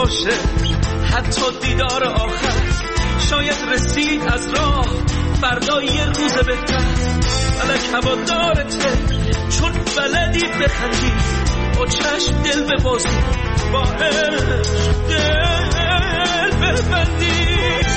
باشه حتی دیدار آخر، شاید رسید از راه فردا یه روز بهتر. فلک هوادارته چون بلدی بخندی، با چشم دل ببازی، با عشق دل ببندی.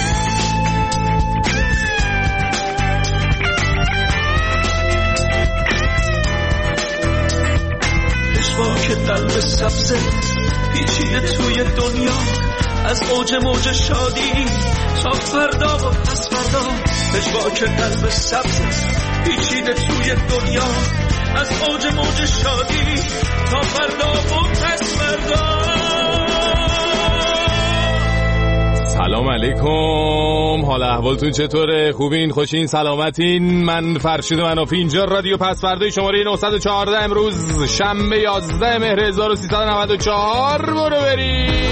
پشواک قلب سبزه پیچیده توی دنیا، از اوج موج شادی تا فردا و پس فردا. پشواک قلب سبزه پیچیده توی دنیا، از اوج موج شادی تا فردا و پس فردا. سلام علیکم، حال احوالتون چطوره؟ خوبین؟ خوشین؟ سلامتین؟ من فرشید منافی، اینجا رادیو پس فردا شماره 914، امروز شنبه 11 مهر 1394. برو بریم.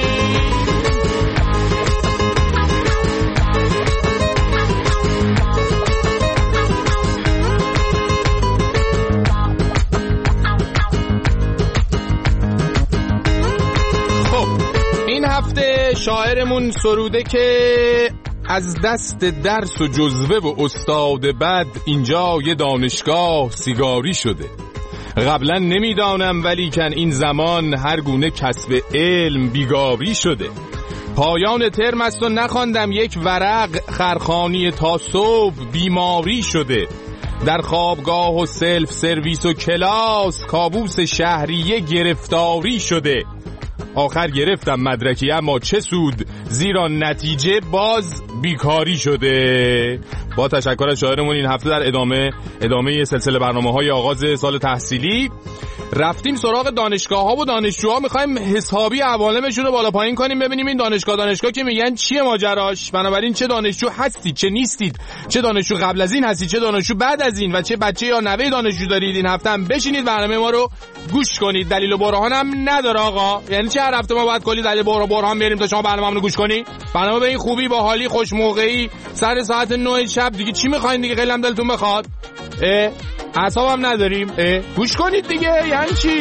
هفته شاعرمون سروده که از دست درس و جزوه و استاد بد اینجا یه دانشگاه سیگاری شده. قبلا نمیدانم ولیکن این زمان هر گونه کسب علم بیگاری شده. پایان ترم است و نخواندم یک ورق، خرخانی تا صبح بیماری شده. در خوابگاه و سلف سرویس و کلاس کابوس شهریه گرفتاری شده. آخر گرفتم مدرکی اما چه سود، زیرا نتیجه باز بیکاری شده. با تشکر از شاعرمون این هفته در ادامه سلسله برنامه‌های آغاز سال تحصیلی رفتیم سراغ دانشگاه‌ها و دانشجوها، می‌خوایم حسابی عوالمشون رو بالا پایین کنیم، ببینیم این دانشگاه که میگن چیه ماجراش. بنابراین چه دانشجو هستید، چه نیستید، چه دانشجو قبل از این هستید، چه دانشجو بعد از این، و چه بچه یا نوه دانشجو دارید. این هفته هم بشینید برنامه ما رو گوش کنید. دلیل و برهان هم نداره آقا، یعنی چه هر هفته ما باید کلی دلیل و برهان بیاریم تا شما برنامه‌مون رو گوش کنی؟ برنامه به این خوبی، با حالی، خوش موقعی، سر ساعت 9 شب دیگه چی می‌خواید دیگه؟ خیلی هم دلتون بخواد. اعصابم نداریم. گوش کنید دیگه، یعنی چی؟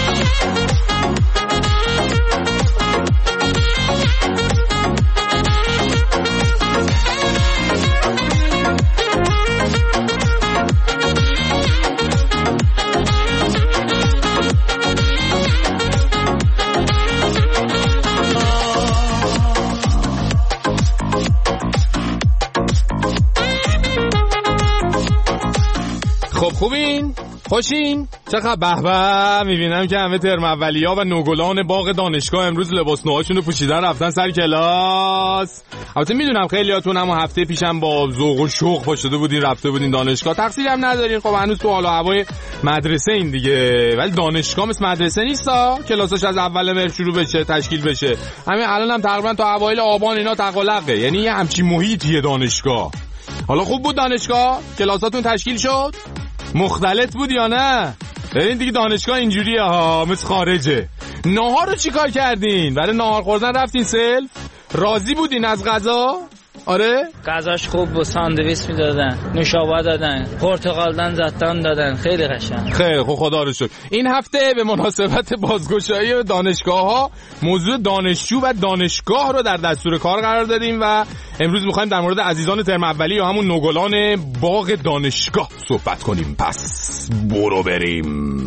خب خوبین؟ خوشین؟ چقدر به به. میبینم که همه ترم اولیا و نوگلان باغ دانشگاه امروز لباس نوهاشون رو پوشیدن رفتن سر کلاس. البته میدونم خیلیاتون هم هفته پیشم با ذوق و شوق پاشده بودین رفته بودین دانشگاه، تقصیری هم ندارین. خب هنوز تو حال و هوای مدرسه این دیگه، ولی دانشگاه مثل مدرسه نیستا کلاساش از اول مهر شروع بشه، تشکیل بشه. همین الان هم تقریبا تا اوایل آبان اینا تقلقه، یعنی یه همچین محیطیه دانشگاه. حالا خوب بود دانشگاه؟ کلاساتون تشکیل شد؟ مختلط بود یا نه؟ ببین دیگه دانشگاه اینجوریه ها، مثل خارجه. ناهار رو چیکار کردین؟ برای ناهار خوردن رفتین سلف؟ راضی بودین از غذا؟ آره؟ غذاش خوب بود، ساندویچ میدادن، نوشابه دادن، پرتقالدان زعتران دادن، خیلی قشنگ. خیلی خوب، خدا رو شکر. این هفته به مناسبت بازگشایی دانشگاه‌ها موضوع دانشجو و دانشگاه رو در دستور کار قرار دادیم و امروز می‌خوایم در مورد عزیزان ترم اولی یا همون نوگلان باغ دانشگاه صحبت کنیم. پس برو بریم.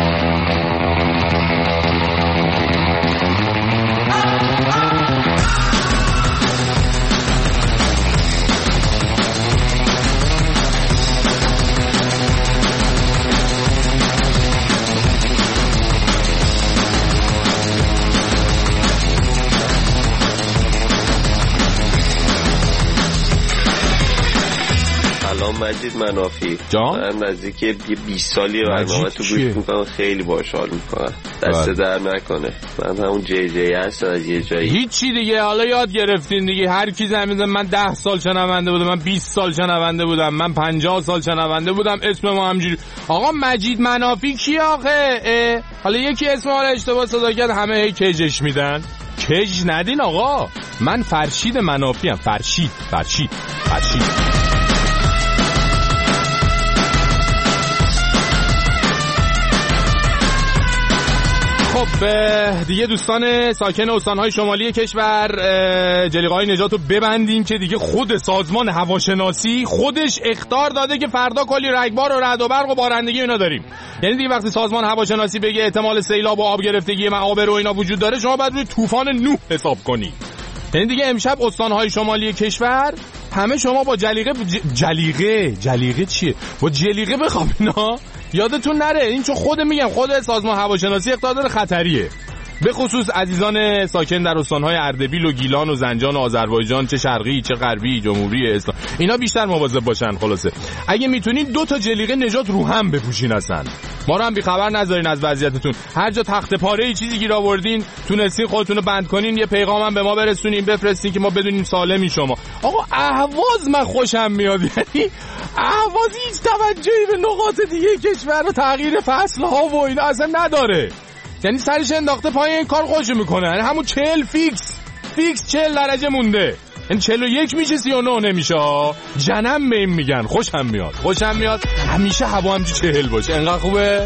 مجید منافی جان؟ من نزدیک 20 سالی برنامه تو گوش میکنم، خیلی باحال حال میکنم، دست در نکنه. من همون جی هستم از یه جایی. هیچی دیگه، حالا یاد گرفتین دیگه. هر کی زمین من 10 سال شنونده بودم، من 20 سال شنونده بودم، من 50 سال شنونده بودم. اسم ما همجوری. آقا مجید منافی کی آخه؟ حالا یکی اسم ما رو اشتباه صدا کرد، همه هی کجش میدن. کج ندین آقا، من فرشید منافی ام. فرشید. خب خب دیگه دوستان ساکن استانهای شمالی کشور جلیقه‌های نجات رو ببندین که دیگه خود سازمان هواشناسی خودش اخطار داده که فردا کلی رگبار و رعد و برق و بارندگی اینا داریم. یعنی دیگه وقتی سازمان هواشناسی بگه احتمال سیلاب و آب گرفتگی معابر و اینا وجود داره، شما باید روی طوفان نوح حساب کنی. یعنی دیگه امشب استانهای شمالی کشور همه شما با جلیقه چیه؟ با جلیقه بخوابینا. یادتون نره این، چون خود سازمان هواشناسی اقدار داره خطریه. به خصوص عزیزان ساکن در استانهای اردبیل و گیلان و زنجان و آذربایجان، چه شرقی چه غربی، جمهوری اسلامی، اینا بیشتر مواظب باشن. خلاصه اگه میتونین 2 تا جلیقه نجات رو هم بپوشین، اصلا ما رو هم بیخبر نذارین از وضعیتتون. هر جا تخته پاره چیزی گیر آوردین تونستین خودتون رو بند کنین، یه پیغام هم به ما برسونین بفرستین که ما بدونیم سالمی شما. آقا اهواز من خوشم میاد، یعنی اهواز هیچ توجهی به نقاط دیگه کشور و تغییر فصل ها و اینا اصلا نداره. یعنی سرش انداخته پایین این کار خودش میکنه. یعنی همون 40 فیکس 40 درجه مونده. این 41 میشه 39 نمیشه. جنم به این میگن. خوشم میاد همیشه هوا همچی 40 باشه. انقدر خوبه.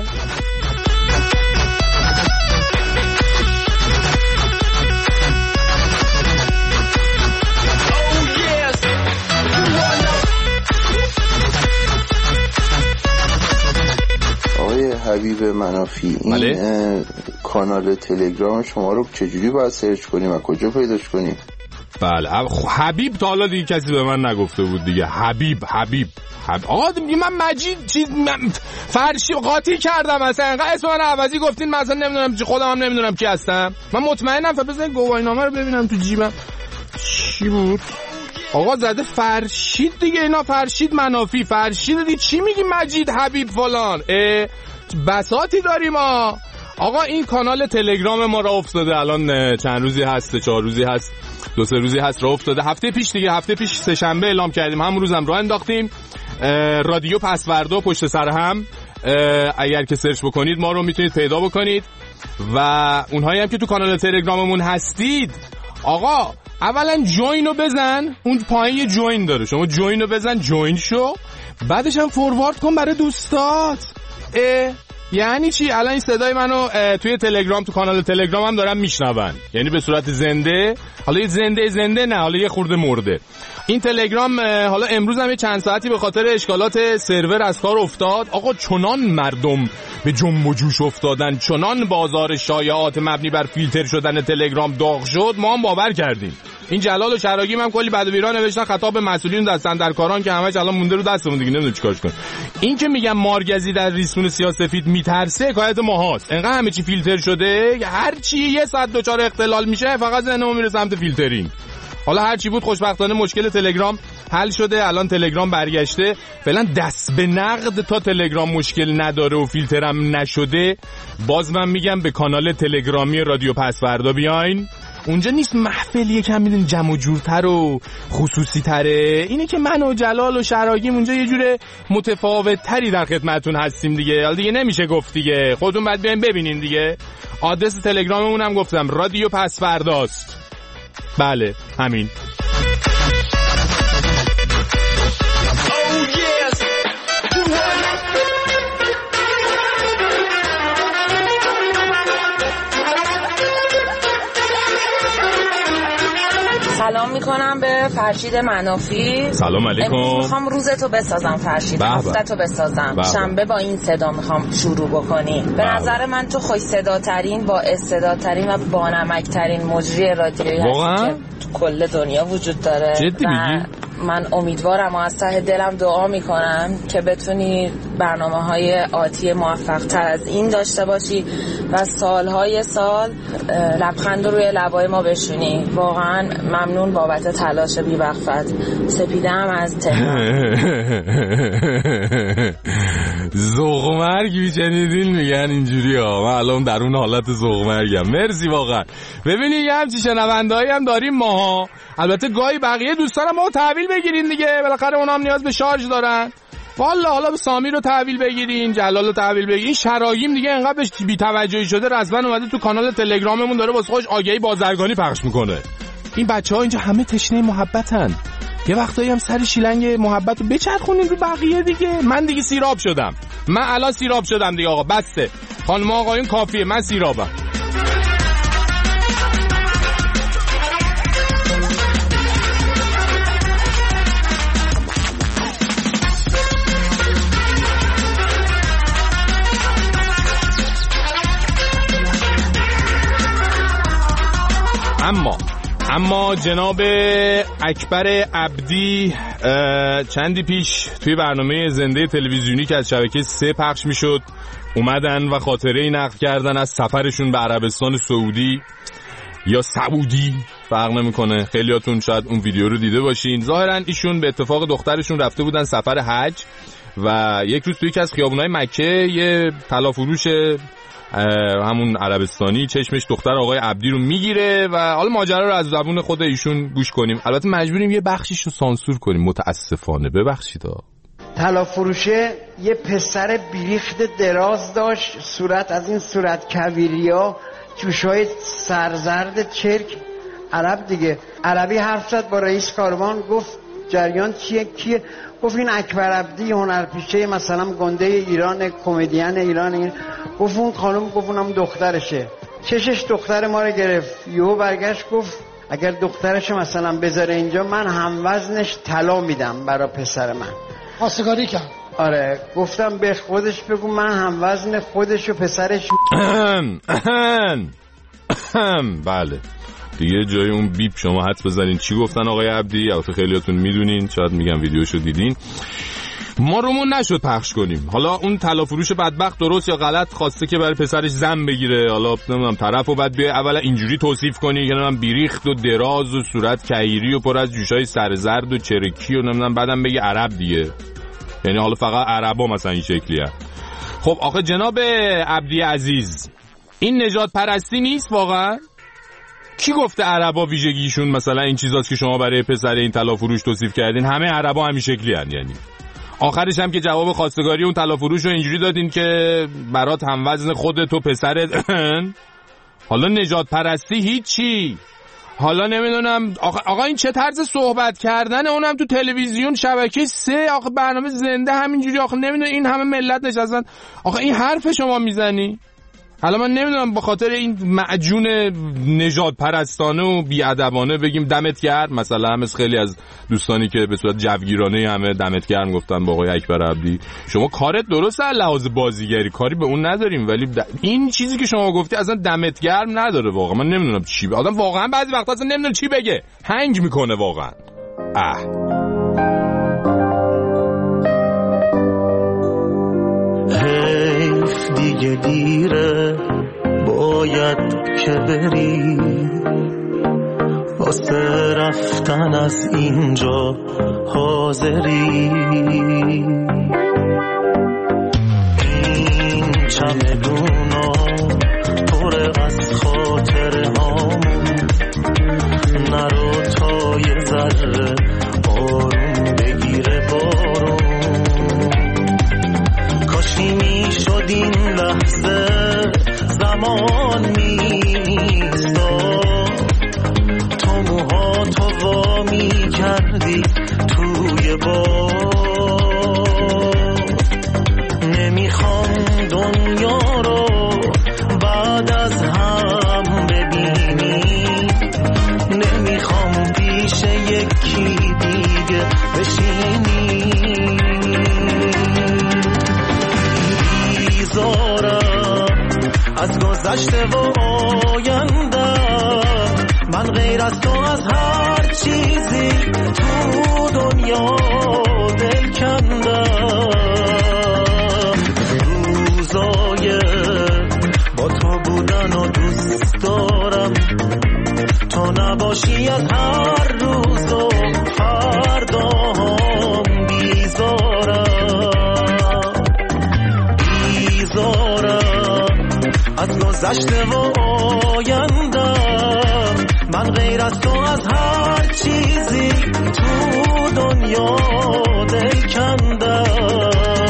حبیب منافی، این کانال تلگرام شما رو چجوری باید سرچ کنیم و کجا پیداش کنیم؟ بله حبیب تا حالا دیگه کسی به من نگفته بود دیگه. حبیب آقا من مجید فرشی قاطی کردم اصلا. انقدر اسم من عوضی گفتین من اصلا نمیدونم، خودم هم نمیدونم کی هستم. من مطمئنم. بزنین گواهینامه رو ببینم تو جیبم چی بود. آقا زده فرشید دیگه، اینا فرشید منافی فرشید دیگه. چی میگی مجید حبیب فلان؟ بساطی داریم ما. آقا این کانال تلگرام ما را افتاده الان چند روزی هست، 4 روزی هست، 2-3 روزی هست را افتاده. هفته پیش سه شنبه اعلام کردیم، همون روزم راه انداختیم. رادیو پسوردا پشت سر هم، اگر که سرچ بکنید ما رو میتونید پیدا بکنید. و اونهایی هم که تو کانال تلگراممون هستید، آقا اولا جوین رو بزن، اون پایین یه جوین داره، شما جوین رو بزن، جوین شو، بعدش هم فوروارد کن برای دوستات. یعنی چی؟ الان این صدای منو توی تلگرام، تو کانال تلگرام هم دارن میشنون، یعنی به صورت زنده. حالا یه زنده نه، حالا یه خورده مرده. این تلگرام حالا امروز هم یه چند ساعتی به خاطر اشکالات سرور از کار افتاد. آقا چنان مردم به جنب و جوش افتادن، چنان بازار شایعات مبنی بر فیلتر شدن تلگرام داغ شد، ما هم باور کردیم. این جلال و شراگیم هم کلی بد و بیرا نوشتن خطاب به مسئولین دستن در کاران که همش الان مونده رو دستمون دیگه، نمیدونم چیکارش کنیم. این که میگم مارگزی در ریسمون سیاه‌سفید میترسه حکایت ماهاست. انقدر همه چی فیلتر شده، هر چی یه ساعت دچار اختلال میشه فقط ذهنمون میره سمت فیلترینگ. حالا هر چی بود خوشبختانه مشکل تلگرام حل شده، الان تلگرام برگشته. فعلا دست به نقد تا تلگرام مشکل نداره و فیلترم نشده، باز من میگم به کانال تلگرامی رادیو پسوردا بیاین. اونجا نیست محفل یکم میدونی جمع و جورتر و خصوصی تره. اینه که من و جلال و شراگیم اونجا یه جور متفاوت تری در خدمتون هستیم دیگه. حالا دیگه نمیشه گفت دیگه، خودتون باید بیاین ببینین دیگه. آدرس تلگراممون هم گفتم، رادیو پسورداست. بله همین. سلام میکنم به فرشید منافی. سلام علیکم. امروز میخوام روزتو بسازم فرشید، هفته‌تو بسازم. شنبه با این صدا میخوام شروع بکنی. به نظر من تو خوش صداترین، با استعدادترین و بانمکترین مجری رادیویی هستی که تو کل دنیا وجود داره. جدی میگی؟ من امیدوارم و از ته دلم دعا میکنم که بتونی برنامه‌های آتی موفق‌تر از این داشته باشی و سالهای سال لبخند روی لبای ما بشونی. واقعا ممنون بابت تلاش بی‌وقفت. سپیدم از تهران. ذوق مرگی شنیدین میگن اینجوری ها. من الان در اون حالت ذوق مرگم. مرسی واقعا. ببینید یه همچین شنوندهایی هم داریم ماها. البته گاهی بقیه دوستان ما تحویل بگیرین دیگه، بالاخره اونها هم نیاز به شارژ دارن. والا حالا به سامی رو تحویل بگیرین، جلال رو تحویل بگیرین. شراگیم دیگه انقدر بهش بی‌توجهی شده، رسما اومده تو کانال تلگراممون داره واسه خودش آگهی بازرگانی پخش میکنه. این بچه‌ها اینجا همه تشنه محبتن. یه وقتایی هم سر شیلنگ محبت رو بچرخونین رو بقیه دیگه. من دیگه سیراب شدم. من الان سیراب شدم دیگه آقا، بسه. خانم آقایون کافیه، من سیرابم. اما جناب اکبر عبدی چندی پیش توی برنامه زنده تلویزیونی که از شبکه 3 پخش میشد اومدن و خاطره نقل کردن از سفرشون به عربستان سعودی یا سعودی فرق نمیکنه. خیلیاتون شاید اون ویدیو رو دیده باشین. ظاهرا ایشون به اتفاق دخترشون رفته بودن سفر حج و یک روز توی یکی از خیابونای مکه یه طلافروش همون عربستانی چشمش دختر آقای عبدی رو میگیره و حالا ماجرا رو از زبون خود ایشون گوش کنیم. البته مجبوریم یه بخشیش رو سانسور کنیم متاسفانه، ببخشید. طلافروشه یه پسر بیریخت دراز داشت، صورت از این صورت کویریا، جوشای سرزرد چرک، عرب دیگه. عربی حرف زد با رئیس کاروان، گفت جریان چیه کیه؟ گفت این اکبر عبدی هنرپیشه مثلا گنده ایران، کمدین ایران. گفت اون خانم، گفت اونم دخترشه. چشش دختر ما رو گرفت، یهو برگشت گفت اگر دخترش مثلا بذاره اینجا من هم وزنش طلا میدم برای پسر من. خواستگاری کرد. آره گفتم به خودش بگو من هم وزن خودش و پسرش. بله دیگه جای اون بیپ شما حدس بزنین چی گفتن آقای عبدی. البته خیلیاتون میدونین، شاید میگم ویدیوشو دیدین. ما رومون نشد پخش کنیم. حالا اون طلافروش بدبخت درست یا غلط خواسته که برای پسرش زن بگیره. حالا نمیدونم طرفو بعد بیا اولا اینجوری توصیف کنی که نمیدونم بیریخت و دراز و صورت کهیری و پر از جوشای سرزرد و چرکی و نمیدونم بعدم بگی عرب دیگه. یعنی حالا فقط عربا مثلا این شکلیه. خب آخه جناب عبدی عزیز، این نژاد پرستی نیست واقعا؟ کی گفته عربا ویژگیشون مثلا این چیزاست که شما برای پسر این طلافروش توصیف کردین؟ همه عربا همین شکلی هستن. یعنی آخرش هم که جواب خواستگاری اون طلافروش رو اینجوری دادین که برات هم وزن خودت و پسرت. حالا نژاد پرستی هیچی. حالا نمیدونم آقا این چه طرز صحبت کردنه، اونم تو تلویزیون شبکه 3 آخه برنامه زنده همینجوری. آخه نمیدونم این همه ملت نشستن، آخه این حرف شما میزنی؟ حالا من نمیدونم به خاطر این معجون نژاد پرستانه و بیادبانه بگیم دمت گرم مثلا، مثل خیلی از دوستانی که به صورت جوگیرانه همه دمت گرم گفتن با آقای اکبر عبدی. شما کارت درسته از لحاظ بازیگری، کاری به اون نداریم، ولی این چیزی که شما گفتی اصلا دمت گرم نداره واقعا. من نمیدونم چی آدم واقعا بعضی وقتا اصلا نمیدونه چی بگه، هنگ میکنه واقعا. حیف دیگه دیره، باید که بری واسه رفتن از اینجا حاضری. این چمدونا پر از خاطره هامون، نرو تا یه ذره آروم بگیره بارون. کاشی می شد این لحظه زمان میستاد، تو موها تو وا می کردی توی باد. نمیخوام دنیا رو بعد از هم ببینی، نمیخوام پیش یکی دیگه بشینی. از گذشته و آینده من غیر از تو از هر چیزی تو دنیا دل کندم. روزای با تو بودن و دوست دارم، تو نباشی از هر روز و فردام بیزارم از گذشته و آینده من غیر از تو از هر چیزی تو دنیا دل کندم.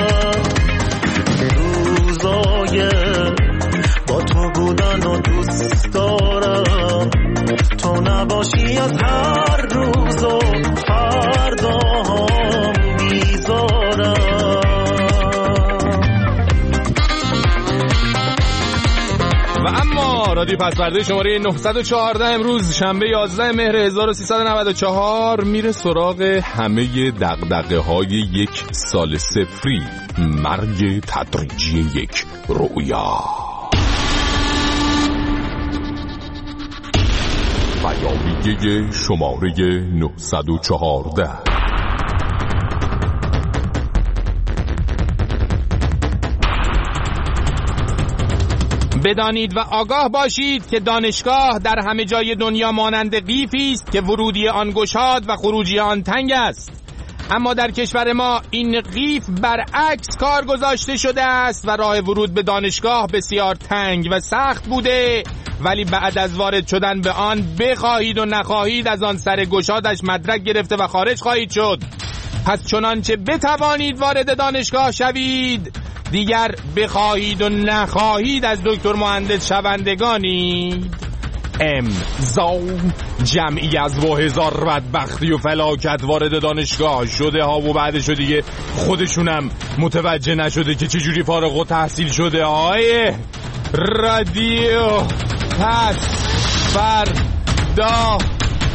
روزای با تو بودن و دوست دارم، تو نباشی از هر روز و فردام بیزارم. و اما رادیو پسورده شماره 914 امروز شنبه 11 مهر 1394 میره سراغ همه دغدغه های یک سال صفری، مرگ تدریجی یک رویا. بیانیه شماره 914. بدانید و آگاه باشید که دانشگاه در همه جای دنیا مانند قیفی است که ورودی آن گشاد و خروجی آن تنگ است، اما در کشور ما این قیف برعکس کار گذاشته شده است و راه ورود به دانشگاه بسیار تنگ و سخت بوده، ولی بعد از وارد شدن به آن بخواهید و نخواهید از آن سر گشادش مدرک گرفته و خارج خواهید شد. پس چنانچه بتوانید وارد دانشگاه شوید، دیگر بخواهید و نخواهید از دکتر مهندس شوندگانید. امضا جمعی از 1000 بدبختی و فلاکت وارد دانشگاه شده ها و بعدشو دیگه خودشونم متوجه نشده که چجوری فارغ التحصیل شده های رادیو پس فردا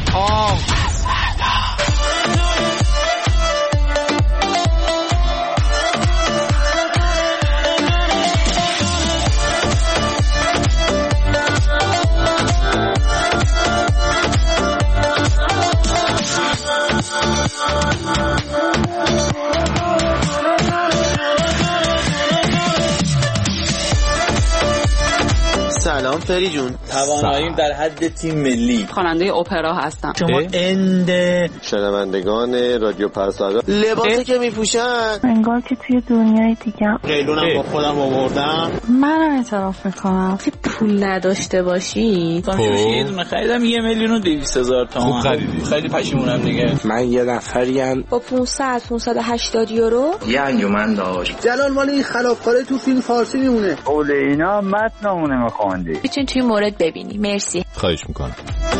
سلام فری جون. تواناییم در حد تیم ملی. خواننده اپرا هستم. شما شنوندگان رادیو پس‌فردا لباسی که میپوشن انگار که توی دنیای دیگه. قیلونم با خودم آوردم. منم اعتراف میکنم که پول نداشته باشی. یه دونه خریدم 1,200,000 تومان. خیلی پشیمونم دیگه. من یه نفریم با 580 یورو یه انجمن داشت. جلال مال این خلافکاره تو فیلم فارسی میمونه. اول اینا متنمونه میخواندی. میتونی توی مورد ببینی. مرسی. خواهش میکنم.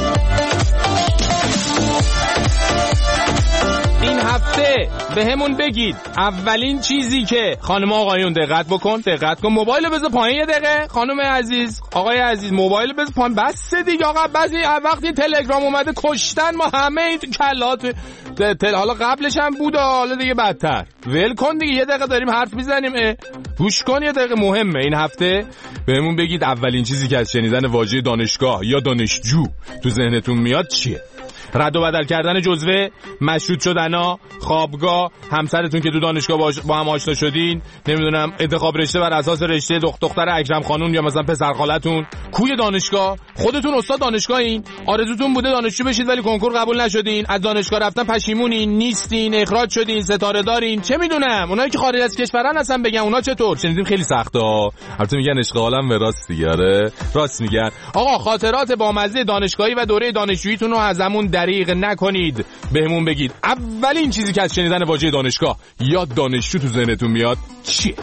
این هفته به همون بگید اولین چیزی که خانم آقایون دقت کن موبایل بذار پایین یه دقیقه. خانم عزیز آقای عزیز موبایل بذار پایین. بس دیگه آقا، بعضی وقتی تلگرام اومده کشتن ما همه این کلات حالا قبلش هم بود حالا دیگه بدتر. ول کن دیگه، یه دقیقه داریم حرف میزنیم. گوش کن یه دقیقه، مهمه. این هفته بهمون بگید اولین چیزی که از شنیدن واژه دانشگاه یا دانشجو تو ذهنتون میاد چیه؟ رد و بدل کردن جزوه، مشروط شدنا، خوابگاه، همسرتون که تو دانشگاه با هم آشنا شدین، نمیدونم انتخاب رشته بر اساس رشته دختر اکرم خانوم یا مثلا پسر خالتون، کوی دانشگاه، خودتون استاد دانشگاهین، آرزوتون بوده دانشجو بشید ولی کنکور قبول نشدین، از دانشگاه رفتن پشیمونین، نیستین، اخراج شدین، ستاره دارین، چه میدونم اونایی که خارج از کشورن هستن بگن اونا چطور؟ شنیدیم خیلی سخته ها. البته میگن عشق عالم به راست دیگه. راست میگن. آقا خاطرات بامزه دانشگاهی و دوره دانشجوییتون رو ازمون دریغ نکنید. بهمون بگید اولین چیزی که از شنیدن واژه دانشگاه یا دانشجو تو ذهنتون میاد چیه؟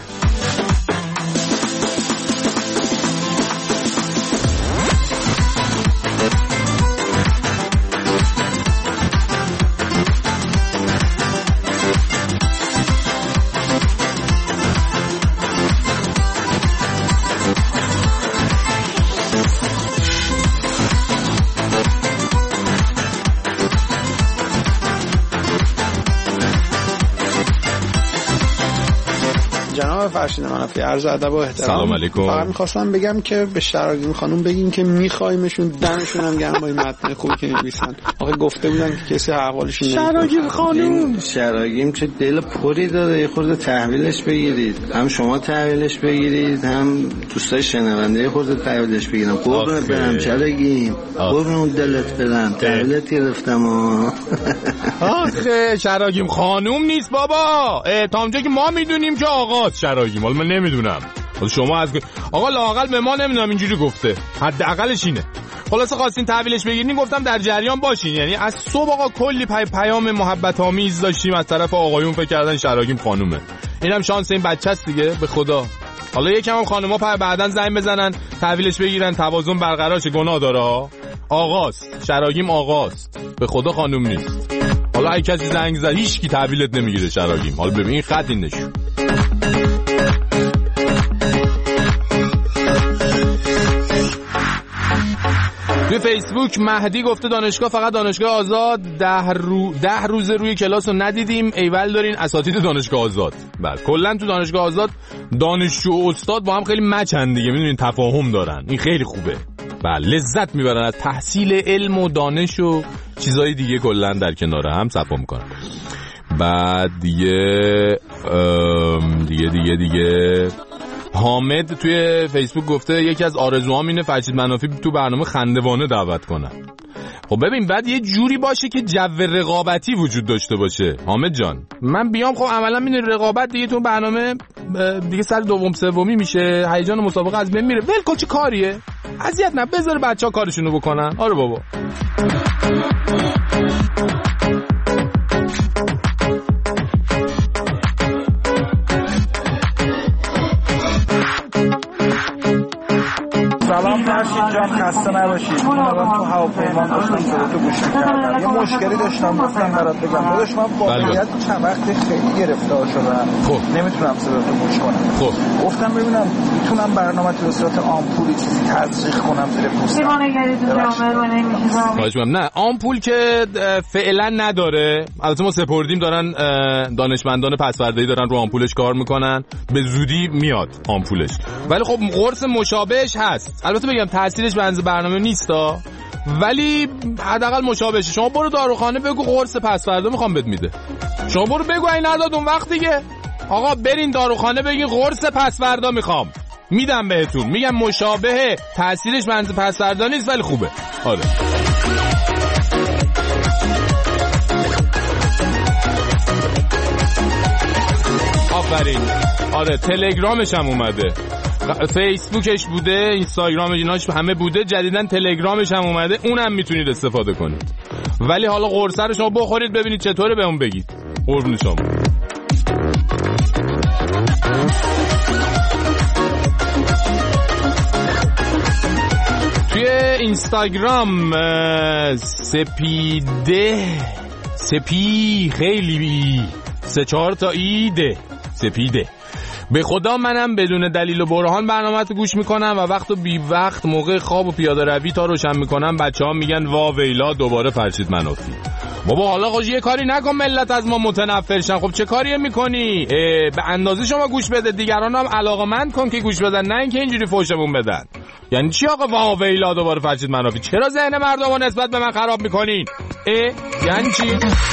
فرشید منافی، عرض ادب و احترام. سلام علیکم. فقط می‌خواستم بگم که به شراگیم خانم بگین که می‌خوایمشون، دمشون هم گرم با این متن خوبی که می‌نویسن. آخه گفته بودن که کسی احوالشون نمی‌پرسه. شراگیم خانم، شراگیم چه دل پری داره، یه خورده تحویلش بگیرید. هم شما تحویلش بگیرید، هم دوستای شنونده یه خورده تحویلش بگیرن. قربونت برم شراگیم، قربون دلت برم، تحویلت گرفتم. آخه شراگیم خانم نیست بابا. تا اونجا که ما میدونیم که آقاست شراگیم. حالا من نمیدونم، شما از آقا لااقل به ما نمیدونم اینجوری گفته، حداقلش اینه. خلاصه خواستین تحویلش بگیرین، گفتم در جریان باشین. یعنی از صبح آقا کلی پیام محبت آمیز داشتیم از طرف آقایون، فکر کردن شراگیم خانومه. اینم شانس این بچه‌ست دیگه، به خدا. حالا یکم هم خانوما بعدن زنگ بزنن تحویلش بگیرن، توازن برقرار شه. گناه داره. آقاست شراگیم، آقاست، به خدا خانوم نیست. حالا اگه کسی زنگ زد هیچ کی تحویلت نمیگیره شراگیم. حالا ببین این خط این نشون. توی فیسبوک مهدی گفته دانشگاه فقط دانشگاه آزاد، 10 روز روی کلاس رو ندیدیم، ایول دارین اساتید دانشگاه آزاد. بله کلا تو دانشگاه آزاد دانشجو و استاد با هم خیلی مچن دیگه، میدونین تفاهم دارن. این خیلی خوبه. بله لذت میبرن از تحصیل علم و دانش و چیزای دیگه کلا در کنار هم صفا میکنن. بعد دیگه حامد توی فیسبوک گفته یکی از آرزوهام اینه فرشید منافی تو برنامه خندوانه دعوت کنن. خب ببین بعد یه جوری باشه که جو رقابتی وجود داشته باشه. حامد جان من بیام خب عملا این رقابت دیگه تو برنامه دیگه سر دوم سومی میشه، هیجان مسابقه از بین میره. ول کن چه کاریه، اذیت نه، بذار بچه‌ها کارشونو بکنن. آره بابا. سلام فرشید جان، خسته نباشید. من الان تو هواپیما داشتم صداتو گوش می‌کردم. یه مشکلی داشتم گفتم برات بگم. داداش من واقعیت چند وقت خیلی گرفتار شدم. نمیتونم صداتو گوش کنم. خب گفتم ببینم میتونم برنامه‌تو به صورت آمپولی چیزی تزریق کنم زیر پوستم. نه آمپول که فعلا نداره. البته ما سپردیم، دارن دانشمندان پسوردهی دارن رو آمپولش کار میکنن، به زودی میاد آمپولش. ولی خب قرص مشابهش هست. البته بگم تاثیرش بنز برنامه نیستا، ولی حداقل مشابهشه. شما برو داروخانه بگو قرص پسوردا میخوام بهت میده. شما برو بگو این نداد اون وقت دیگه. آقا برین داروخانه بگین قرص پسوردا میخوام، میدم بهتون. میگم مشابه، تاثیرش بنز پسوردا نیست ولی خوبه. آره آفرین. آره تلگرامش هم اومده، فیسبوکش بوده، اینستاگرام ایناش همه بوده، جدیدن تلگرامش هم اومده، اونم میتونید استفاده کنید. ولی حالا قرصه رو شما بخورید ببینید چطوره، بهمون بگید. قربون شما. توی اینستاگرام سپی خیلی 3-4 تا ایده سپیده. به خدا منم بدون دلیل و برهان برنامه‌تو گوش میکنم و وقت و بی وقت موقع خواب و پیاده روی تا روشن میکنم بچه‌ها میگن وا ویلا دوباره فرشید منافی. بابا حالا خوش یه کاری نکن ملت از ما متنفر شن. خب چه کاریه میکنی؟ به اندازه شما گوش بده، دیگران هم علاقه‌مند کن که گوش بدن، نه اینکه اینجوری فوشمون بدن. یعنی چی آقا وا ویلا دوباره فرشید منافی؟ چرا ذهن مردمو نسبت به من خراب میکنین؟ یعنی چی؟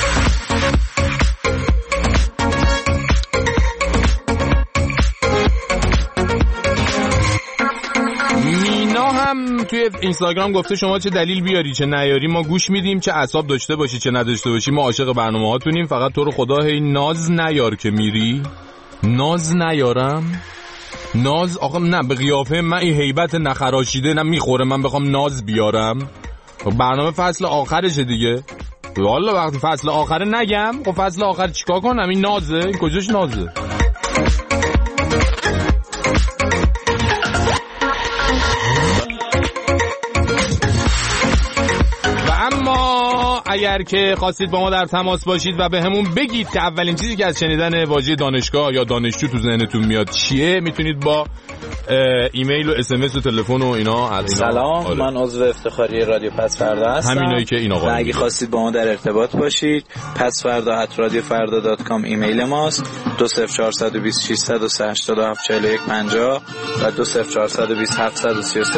هم توی اینستاگرام گفته شما چه دلیل بیاری چه نیاری ما گوش میدیم، چه اعصاب داشته باشی چه نداشته باشی ما عاشق برنامه هاتونیم، فقط تو رو خدا هی ناز نیار که میری. ناز نیارم؟ ناز آقا نه، به قیافه من این هیبت نخراشیده نه میخوره من بخوام ناز بیارم. برنامه فصل آخرشه دیگه، والا وقتی فصل آخره نگم خب فصل آخر چیکار کنم؟ این نازه؟ این کجاش نازه؟ اگر که خواستید با ما در تماس باشید و به همون بگید که اولین چیزی که از شنیدن واژه دانشگاه یا دانشجو تو ذهنتون میاد چیه، میتونید با ایمیل و SMS و تلفن و اینا. سلام من عضو افتخاری رادیو پسوردا هستم. همینایی که این آقا اگه خواستید با ما در ارتباط باشید pasvarda@radiofarda.com ایمیل ماست. 20420 637 4150 و 20420 733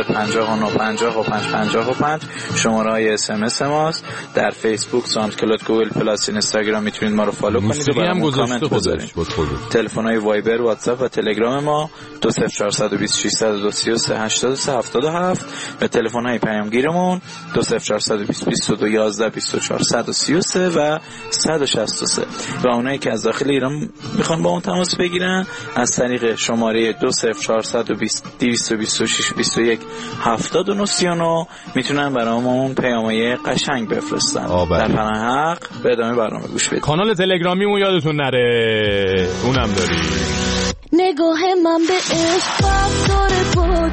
59 شماره‌های SMS ماست. در فیسبوک، ساوندکلاود، گوگل پلاس، اینستاگرام میتونید ما رو فالو کنید و برامون کامنت بذارید. تلفن‌های وایبر، واتساپ و تلگرام ما 20420 633 83 77 و تلفن‌های پیامگیرمون 20420 22 11 24 133 و 163. و اونایی که از داخل ایران میخوان با اون تماس بگیرن از طریق شماره 20420 226 21 79 39 میتونن برامون پیام‌های قشنگ بفرستن. در پناه حق به ادامه برنامه گوش بدید. کانال تلگرامیمون یادتون نره، اونم داری. نگاه من به عشق داره با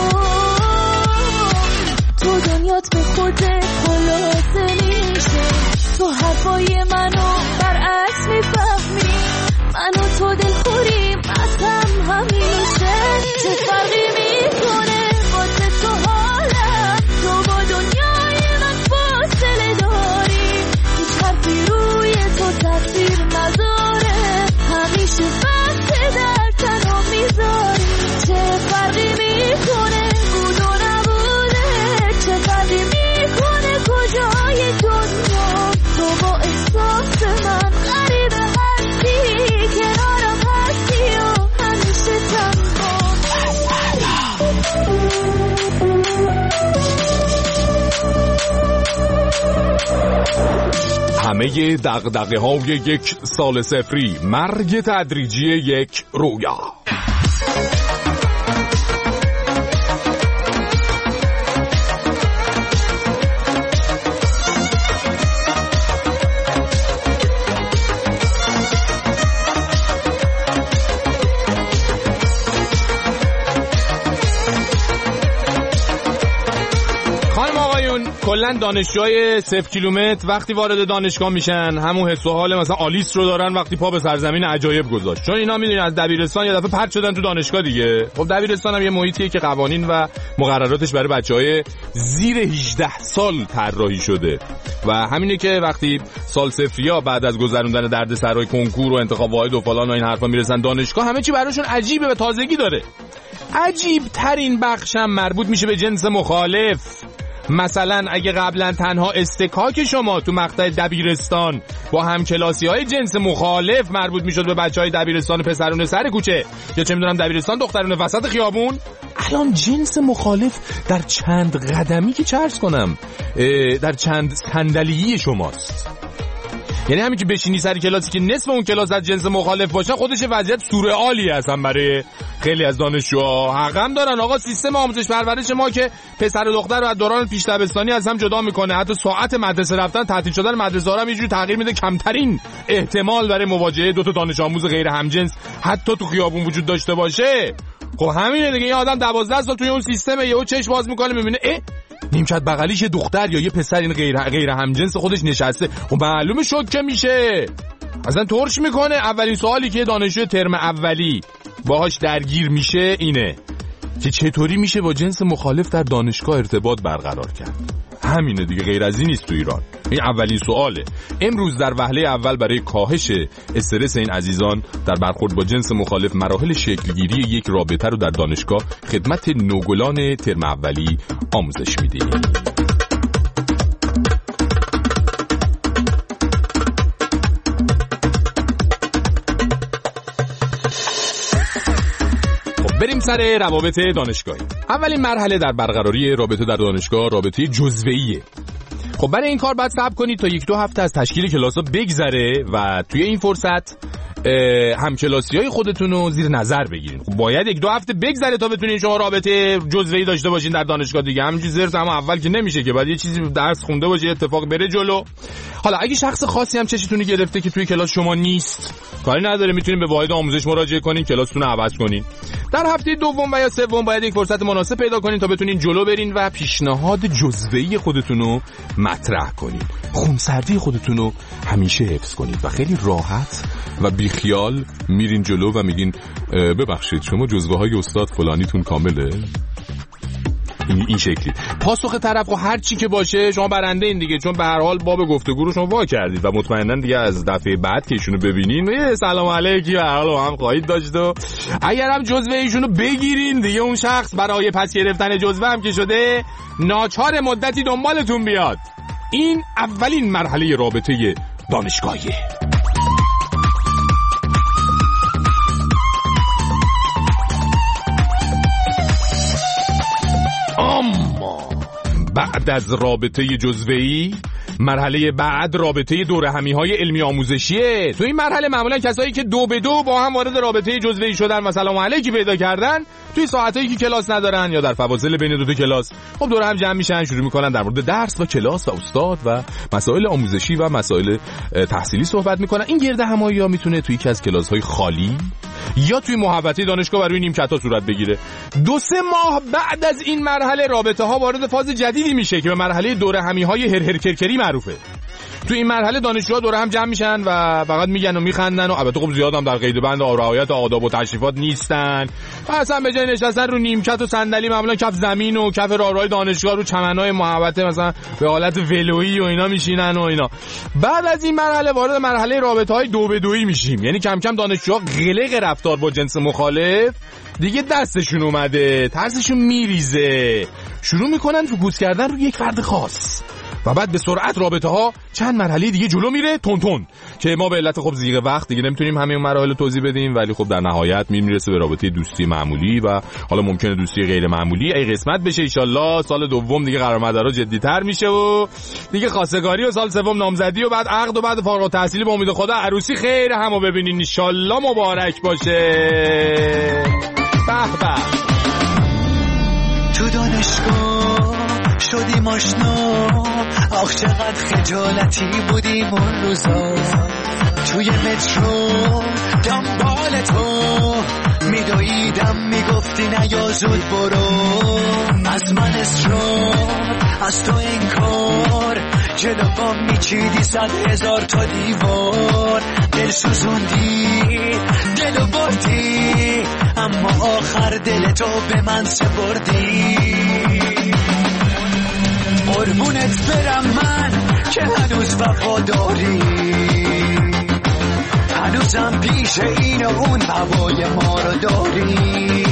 تو دنیات به خودت خلاصه میشه، تو حرفای منو برعکس میفهمی، منو تو دلخوریم از هم همیشه، چه فرقی میکنه واسه تو حالم، تو با دنیای من فاصله داری، هیچ حرفی روی تو تاثیر نداره، همیشه وقت در تنها میذاری، چه فرقی میکنه همه دغدغه های یک سال صفری، مرگ تدریجی یک رویا. کلن دانشجوهای 0 کیلومتر وقتی وارد دانشگاه میشن همون حس و حال مثلا آلیس رو دارن وقتی پا به سرزمین عجایب گذاشت، چون اینا میدونین از دبیرستان یه دفعه پرت شدن تو دانشگاه دیگه. خب دبیرستان هم یه محیطیه که قوانین و مقرراتش برای بچهای زیر 18 سال طراحی شده و همینه که وقتی سال صفریا بعد از گذروندن دردسرای کنکور و انتخاب واحد و فلان و این حرفا میرسن دانشگاه، همه چی براشون عجیبه و تازگی داره. عجیب ترین بخشم مربوط میشه به جنس مخالف. مثلا اگه قبلا تنها استکاک شما تو مقطع دبیرستان با همکلاسی‌های جنس مخالف مربوط میشد به بچهای دبیرستان پسرونه سر کوچه یا چه میدونم دبیرستان دخترونه وسط خیابون، الان جنس مخالف در چند قدمی که چرس کنم در چند صندلی شماست. یعنی همین که بشینی سر کلاسی که نصف اون کلاس از جنس مخالف باشه خودش وضعیت سورئالی هستن برای خیلی از دانشجوها. حقم دارن آقا، سیستم آموزش پرورش ما که پسر و دختر رو از دوران پیش دبستانی از هم جدا میکنه، حتی ساعت مدرسه رفتن تعطیل شدن مدرسه ها رو هم یه جوری تغییر میده کمترین احتمال برای مواجهه دو تا دانش آموز غیر همجنس حتی تو خیابون وجود داشته باشه. خب همینه دیگه، یه آدم 12 سال توی اون سیستمه یهو چشم باز میکنه میبینه نیمکت بغلیش دختر یا یه پسر این غیر همجنس خودش نشسته، خب معلومه شوکه میشه، اصلا ترش میکنه. اولین سوالی که دانشجو ترم اولی باهاش درگیر میشه اینه که چطوری میشه با جنس مخالف در دانشگاه ارتباط برقرار کرد. همینه دیگه، غیر از این نیست تو ایران. این اولین سواله. امروز در وهله اول برای کاهش استرس این عزیزان در برخورد با جنس مخالف مراحل شکلگیری یک رابطه رو در دانشگاه خدمت نوگلان ترم اولی آموزش میدیم. بریم سر روابط دانشگاهی. اولین مرحله در برقراری رابطه در دانشگاه رابطه جزوه‌ایه. خب برای این کار باید صبر کنید تا 1-2 هفته از تشکیل کلاس‌ها بگذره و توی این فرصت همکلاسی‌های خودتون رو زیر نظر بگیرین. خب باید 1-2 هفته بگذره تا بتونین شما رابطه جزوه‌ای داشته باشین در دانشگاه دیگه. همینجوری زرت هم اول که نمیشه که، باید یه چیزی درس خونده باشه اتفاق بره جلو. حالا اگه شخص خاصی هم چشتون گرفته که توی کلاس شما نیست، کاری نداره، میتونین به واحد آموزش مراجعه کنین خلاستون رو عوض کنین. در هفته دوم و یا سوم باید یک فرصت مناسب پیدا کنین تا بتونین جلو برین و پیشنهاد جزوه‌ای خودتون رو مطرح کنین. خونسردی خودتون رو همیشه حفظ کنید و خیلی راحت و بیخیال میرین جلو و میگین ببخشید شما جزوه‌های استاد فلانیتون کامله؟ این شکلی پاسخ طرف و هر چی که باشه شما برنده این دیگه، چون به هر حال باب گفتگو رو شما وا کردید و مطمئنا دیگه از دفعه بعد که ایشونو ببینین سلام علیکی و حال هم خواهید داشت و اگر هم جزوه ایشونو بگیرین دیگه اون شخص برای پس گرفتن جزوه هم که شده ناچار مدتی دنبالتون بیاد. این اولین مرحله رابطه دانشگاهیه. اما بعد از رابطه جزوه‌ای مرحله بعد رابطه دورهمی‌های علمی آموزشیه. تو این مرحله معمولا کسایی که 2 به 2 با هم وارد رابطه جزوه‌ای شدن و سلام علیکی پیدا کردن توی ساعتایی که کلاس ندارن یا در فواصل بین 2 کلاس خب دور هم جمع میشن، شروع میکنن در مورد درس و کلاس و استاد و مسائل آموزشی و مسائل تحصیلی صحبت میکنن. این گرد همایی‌ها میتونه توی یکی از کلاس‌های خالی یا توی محوطه دانشگاه برای نیمکت‌ها صورت بگیره. 2-3 ماه بعد از این مرحله رابطه‌ها وارد فاز جدیدی میشه که به مرحله دورهمی‌های هرهرکرکری معروفه. تو این مرحله دانشجوها دور هم جمع میشن و فقط میگن و میخندن و البته خب زیاد هم در قید بند رعایت آداب و تشریفات نیستن و اصلا به جای نشستن رو نیمکت و صندلی معمولا کف زمین و کف راهروهای دانشگاه رو چمنای محوطه مثلا به حالت ولویی و اینا میشینن و اینا. بعد از این مرحله وارد مرحله رابطه‌های 2 به 2 میشیم، یعنی کم کم دانشجوها قلق رفتار با جنس مخالف دیگه دستشون اومده، ترسشون میریزه، شروع میکنن فوکوس کردن رو یک فرد خاص و بعد به سرعت رابطه ها چند مرحله دیگه جلو میره تون که ما به علت خب زیغ وقت دیگه نمیتونیم همه اون مراحل توضیح بدیم، ولی خب در نهایت میرسه به رابطه دوستی معمولی و حالا ممکنه دوستی غیر معمولی. ای قسمت بشه ان شاءالله سال دوم دیگه قرار مدارا جدی‌تر میشه و دیگه خواستگاری و سال سوم نامزدی و بعد عقد و بعد فارغ التحصیلی به امید خدا عروسی. خیر همو ببینین ان شاءالله مبارک باشه. به به. تو دانشگاه شدیم آشنا، آخ چقدر خجالتی بودیم اون روزا. توی مترو دنبال تو میدویدم، میگفتی نیا زود برو. از من اصرار، از تو انکار، جلوم میچیدی 100,000 تا دیوار. دل سوزوندی، دلو بردی، اما آخر دل تو به من سپردی. قربونت برم من که هنوز وفاداری، هنوزم پیش این و اون هوای ما رو داری.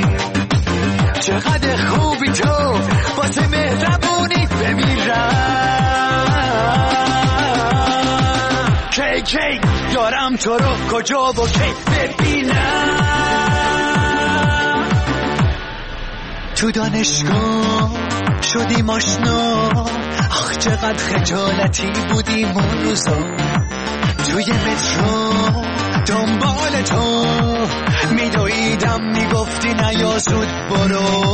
چقدر خوبی تو، واسه مهربونی بمیرم. کی دارم تو رو کجا و کی ببینم. تو دانشگاه شدیم آشنا، آخ چقدر خجالتی بودیم اون روزا. توی مترو دنبال تو میدویدم، میگفتی نیا زود برو.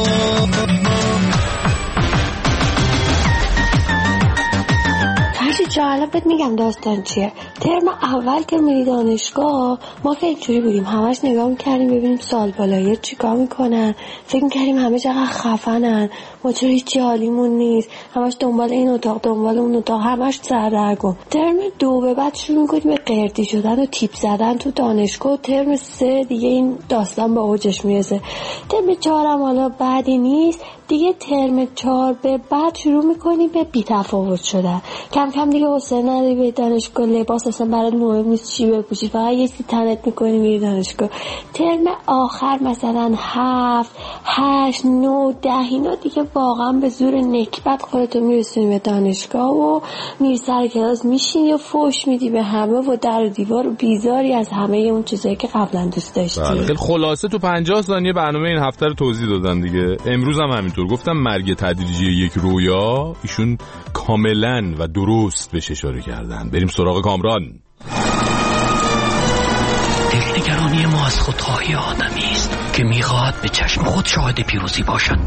فرشید جا الان بهت میگم داستان چیه. ترم اول که میری دانشگاه ما که اینجوری بودیم، همش نگاه میکردیم ببینیم سال بالایی چی کار میکنن، فکر میکردیم همه چقدر خفنن، ما چرا هیچی حالیمون نیست، همش دنبال این اتاق دنبال اون اتاق، همش سردرگم. ترم 2 به بعد شروع میکنیم به قردی شدن و تیپ زدن تو دانشگاه. ترم 3 دیگه این داستان به اوجش میرسه. ترم 4 هم حالا بعدی نیست دیگه. ترم 4 به بعد شروع میکنیم به بی‌تفاوت شدن. کم کم دیگه حوصله نداری به دانشگاه، لباس اصلا برات مهم نیست چی بپوشی، فقط یه چیزی تنت میکنی میری دانشگاه. ترم آخر مثلا 7 8 9 10 اینا دیگه واقعا به زور نکبت خودتو میرسونی به دانشگاه و میری سر کلاس میشینی و فوش میدی به همه و در و دیوار و بیزاری از همه اون چیزایی که قبلا دوست داشتی. خیلی خلاصه تو 50 ثانیه برنامه این هفته رو توضیح دادن دیگه. امروز هم همینطور گفتم مرگ تدریجی یک رویا، ایشون کاملا و درست بهش اشاره کردن. بریم سراغ کامران. دلنگرانی ما از خودخواهی آدمی است که میخواهد به چشم خود شاهد پیروزی باشد.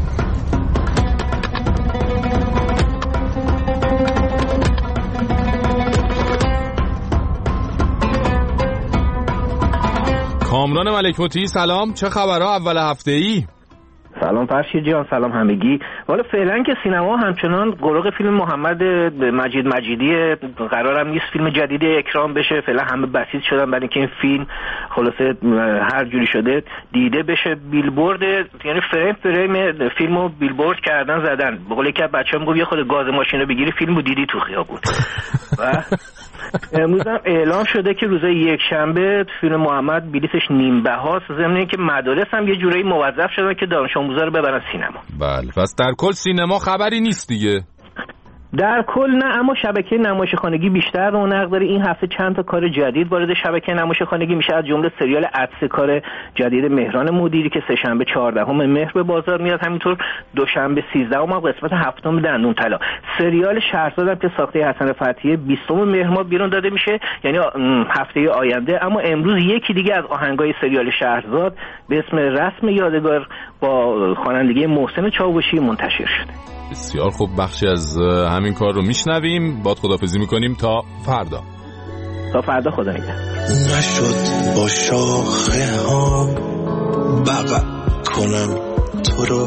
کامران ملک مطیعی سلام، چه خبرها اول هفته ای؟ سلام فرشید جان، سلام همگی. والا فعلا که سینما همچنان قرق فیلم محمد مجید مجیدی قرارم نیست فیلم جدید اکرام بشه. فعلا همه بسیط شدن برای اینکه این فیلم خلاصه هر جوری شده دیده بشه. بیلبورد یعنی فریم فیلمو بیلبورد کردن زدن. به قول یکی از بچه‌ها میگه یه خود گاز ماشین رو بگیری فیلمو دیدی تو خیابون. و امروز هم اعلام شده که روز یک شنبه فیلم محمد بلیتش نیم بهاست، ضمن اینکه مدارس هم یه جورایی موظف شدن که دانش آموزا رو ببرن سینما. بله، پس در کل سینما خبری نیست دیگه. در کل نه، اما شبکه نمایشخانگی بیشتر رونق داره. این هفته چند تا کار جدید وارد شبکه نمایشخانگی میشه، از جمله سریال عطسه کار جدید مهران مدیری که سه‌شنبه 14 مهر به بازار میاد، همینطور دوشنبه 13 هم قسمت 7 دندون طلا. سریال شهرزاد که ساخته حسن فتحی 20 مهر ماه بیرون داده میشه، یعنی هفته آینده. اما امروز یکی دیگه از آهنگای سریال شهرزاد به اسم رسم یادگار با خوانندگی محسن چاوشی منتشر شده. بسیار خوب، بخشی از همین کار رو میشنویم. باد خداحافظی میکنیم تا فردا. تا فردا، خدا نگهدار. نشد با شاخه ها بغل کنم تو رو،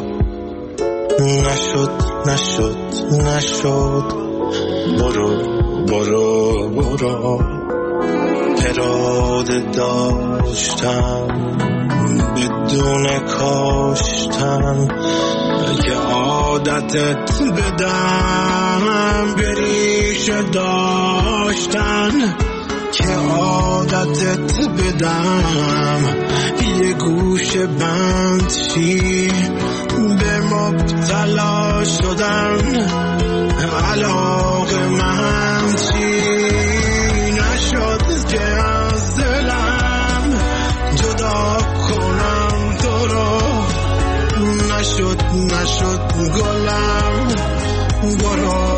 نشد برو اراده داشتم بدون کاشتن، اگه عادتت بدم بریشه داشتن، که عادتت بدم یه گوشه بند شی به مبتلا شدن. علاقه من چی نشد که از دلم جدا کنم تو رو، نشد گلم، برو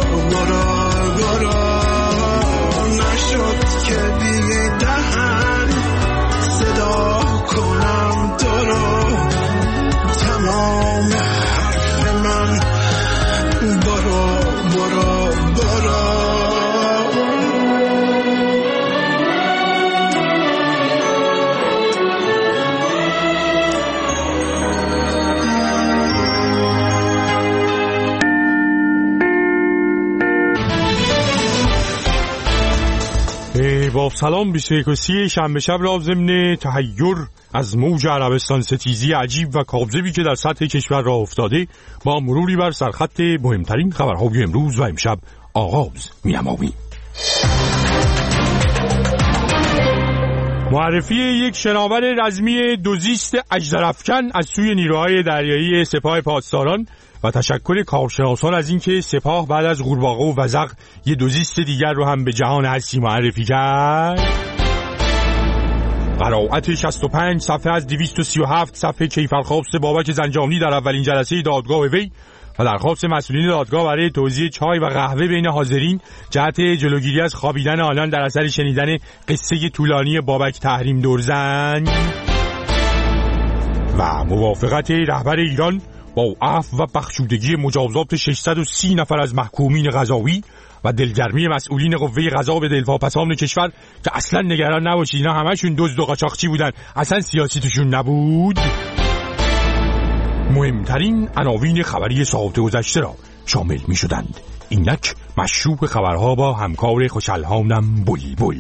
نشد که بی دهن صدا کنم تو رو، تمام حرف من برو با سلام 21 شنبه شب را ضمن تحیر از موج عربستان ستیزی عجیب و کاذبی که در سطح کشور راه افتاده با مروری بر سرخط مهمترین خبرهای امروز و امشب آغاز می‌نماییم. معرفی یک شناور رزمی دوزیست اژدرافکن از سوی نیروهای دریایی سپاه پاسداران و تشکر کارشناسان از اینکه سپاه بعد از قورباغه و وزغ یه دوزیست دیگر رو هم به جهان هستی معرفی کرد. قرائت 65 صفحه از 237 صفحه کیفرخواست بابک زنجانی در اولین جلسه دادگاه وی و درخواست مسئولین دادگاه برای توزیع چای و قهوه بین حاضرین جهت جلوگیری از خوابیدن آنان در اثر شنیدن قصه طولانی بابک تحریم دورزن و موافقت رهبر ایران با عفو و بخشودگی مجازات 630 نفر از محکومین قضایی و دلگرمی مسئولین قوه قضا به دلواپسان کشور که اصلا نگران نباشید اینا همشون دزد و قاچاقچی بودن، اصلا سیاسی توشون نبود. مهمترین عناوین خبری ساعت گذشته را شامل می شدند. اینک مشروع خبرها با همکار خوشالهانم بلبل.